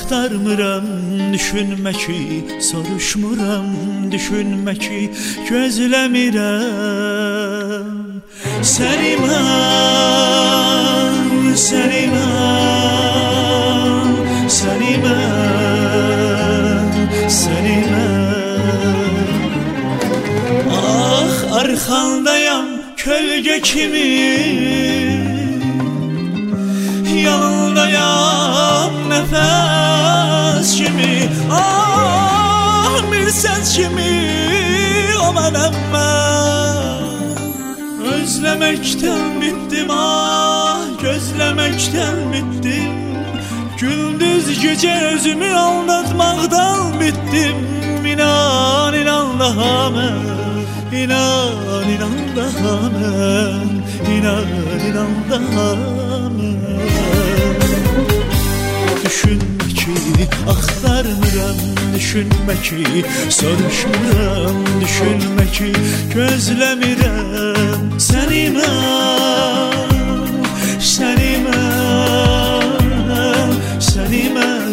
axtarmıram, düşünmə ki, soruşmuram, düşünmə ki, gözləmirəm. Səni mən, səni mən, səni mən, səni mən. Ah, arxandayam kölgə kimi, yanındayam nəfəs kimi. Ah, bir səs kimi, o mənəm mən. Özləməkdən bitdim, ah, gözləməkdən bitdim. Gündüz gecə özümü aldatmaqdan bitdim. İnan, inan daha mən, inan, inan daha mən, inan, inan daha mən. Düşünmə ki, axtarmıram, düşünmə ki, soruşmuram, düşünmə ki, gözləmirəm. Səni mən, səni mən, səni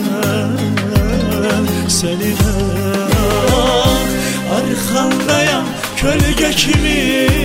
mən, səni mən. Arxandayam kölgə kimi,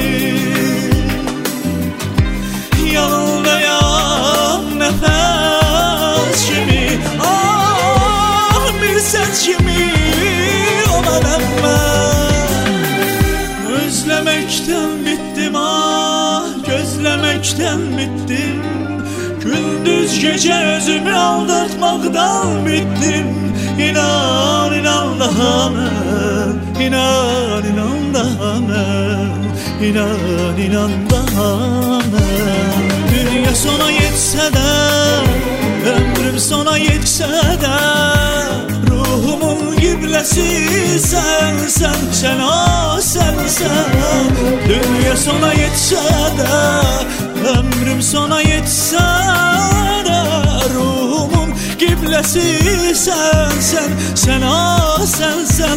yanındayam nəfəs kimi. Ah, bir səs kimi, o mənəm mən. Özləməkdən bitdim, ah, gözləməkdən bitdim. Gündüz gecə özümü aldatmaqdan bitdim. İnan, inan daha mən, inan, inan daha mən, inan, inan daha mən. Dünya sona yetsə də, ömrüm sona yetsə də, ruhumun qibləsi sənsən, sən, ah, sənsən. Dünya sona yetsə də, ömrüm sona yetsə də, ruhumun qibləsi sənsən, sən, ah, sənsən,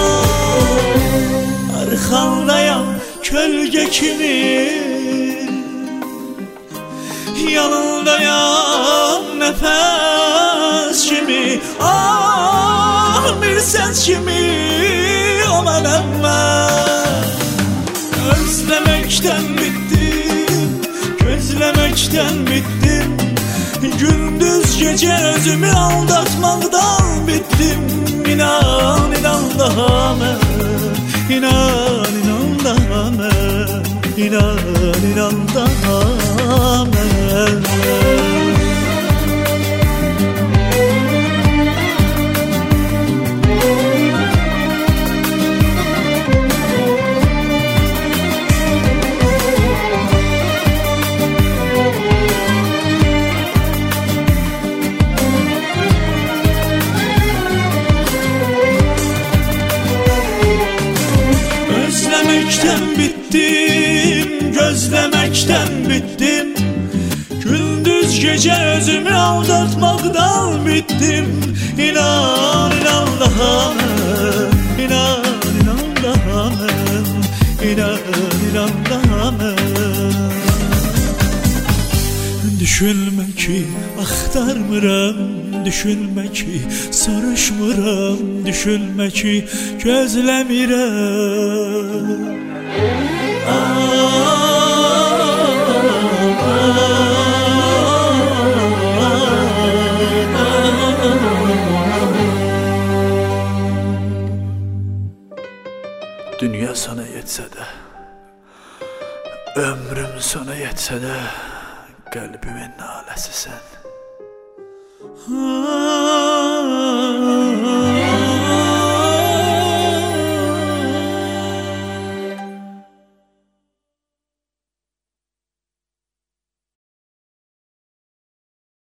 ah. Arxandayam kölgə kimi, yanındayam nəfəs kimi. Ah, bir səs kimi, o mənəm mən. Özləməkdən bitdim, gözləməkdən bitdim. Gündüz gecə özümü aldatmaqdan bitdim. İnan, inan daha mən, inan, inan daha mən, inan, inan daha mən. Özləməkdən bitdim, gözləməkdən bitdim. Gündüz gecə özümü aldatmaqdan bitdim. İnan, inan daha mən, inan, inan daha mən, inan, inan daha mən. Düşünmə ki, axtarmıram, düşünmə ki, soruşmuram, düşünmə ki, gözləmirəm. Dünya sona yetsə də, ömrüm sona yetsə də, qəlbimin naləsi sən.